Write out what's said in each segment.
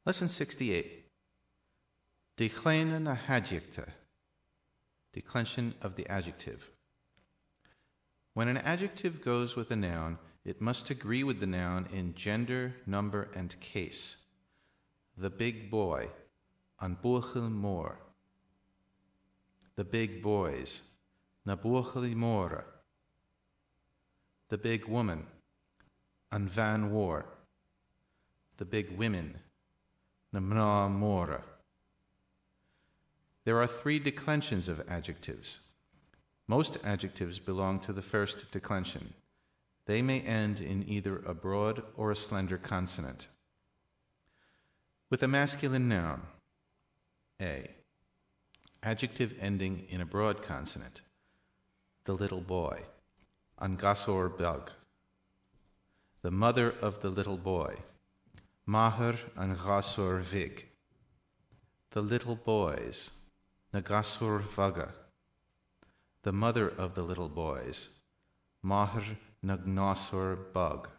Lesson 68. Declension na adjecta. Declension of the adjective. When an adjective goes with a noun, it must agree with the noun in gender, number, and case. The big boy, an buachel mór. The big boys, na buachel móra. The big woman, an van war. The big women, na mna móra. There are 3 declensions of adjectives. Most adjectives belong to the first declension. They may end in either a broad or a slender consonant. With a masculine noun, A. Adjective ending in a broad consonant. The little boy, an gasor bug. The mother of the little boy, maher an gasor vig. The little boys, na gasor vaga. The mother of the little boys, maher na gnasor bug.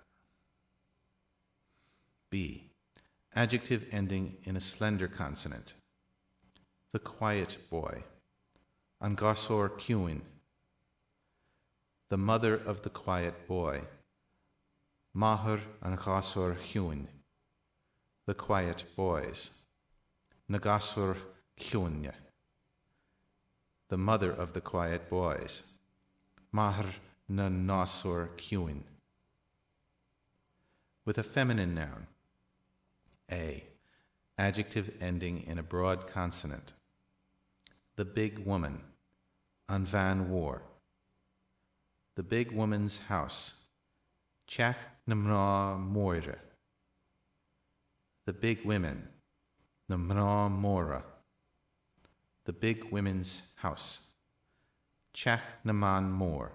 B. Adjective ending in a slender consonant. The quiet boy, an gasor cuin. The mother of the quiet boy, maher an gasor huin. The quiet boys, na gasor cuinja. The mother of the quiet boys, maher na nasor cuin. With a feminine noun, A. Adjective ending in a broad consonant. The big woman, an van war. The big woman's house, chach na mna moira. The big women, na mna mora. The big women's house, chach na man mor.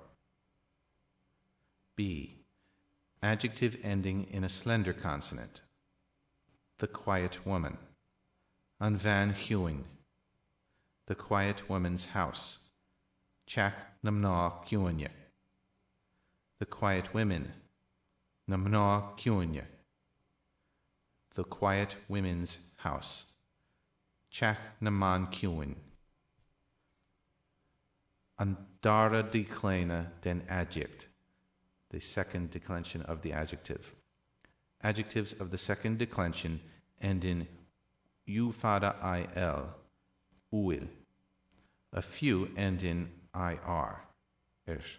B. Adjective ending in a slender consonant. The quiet woman, an van huin. The quiet woman's house, chach na mna cuinja. The quiet women, na mna cuinja. The quiet women's house, chach na man cuin. An dara declena den adject. The second declension of the adjective. Adjectives of the second declension end in u fada il, uil. A few end in ir, ish.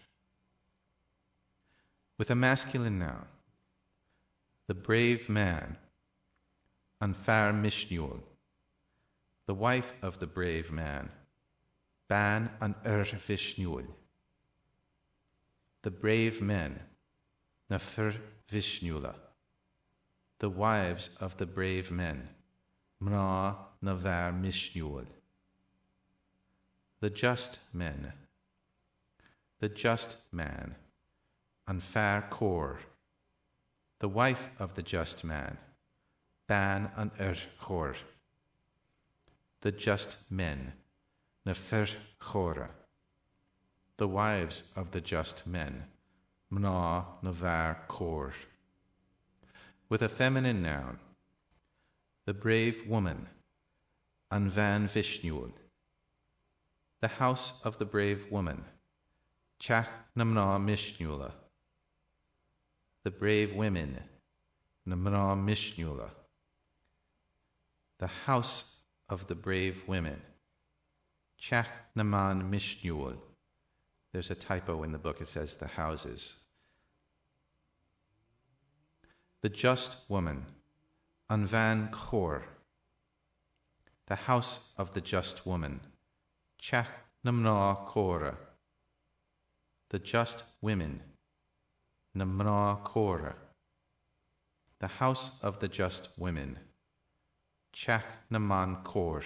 With a masculine noun, the brave man, an far mishnuel. The wife of the brave man, ban an vishnuel. The brave men, na fir vishnula. The wives of the brave men, mna na var mishnuel. The just men, the just man, an far kor. The wife of the just man, ban an chor. The just men, na fir chora. The wives of the just men, mna na var kor. With a feminine noun, the brave woman, an van vishnuel. The house of the brave woman, chach na mna mishnuela. The brave women, na mna mishnuela. The house of the brave women, chach na man mishnuel. There's a typo in the book, it says the houses. The just woman, an van chor. The house of the just woman, chach na mna chora. The just women, na mna chora. The house of the just women, chach na man chor.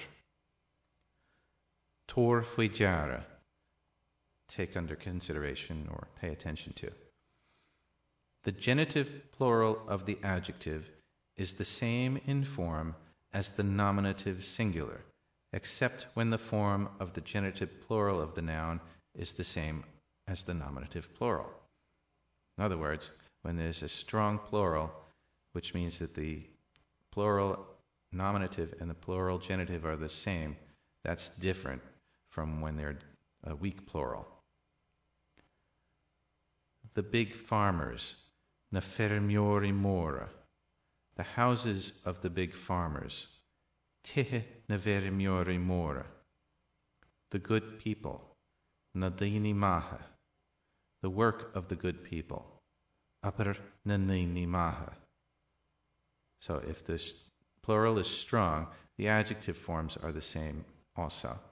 Tor fuijara. Take under consideration or pay attention to. The genitive plural of the adjective is the same in form as the nominative singular, except when the form of the genitive plural of the noun is the same as the nominative plural. In other words, when there's a strong plural, which means that the plural nominative and the plural genitive are the same, that's different from when they're a weak plural. The big farmers, na fermiori mora, the houses of the big farmers, tihe na vermiori mora, the good people, na dini maha, the work of the good people, apar na nini maha. So if the plural is strong, the adjective forms are the same also.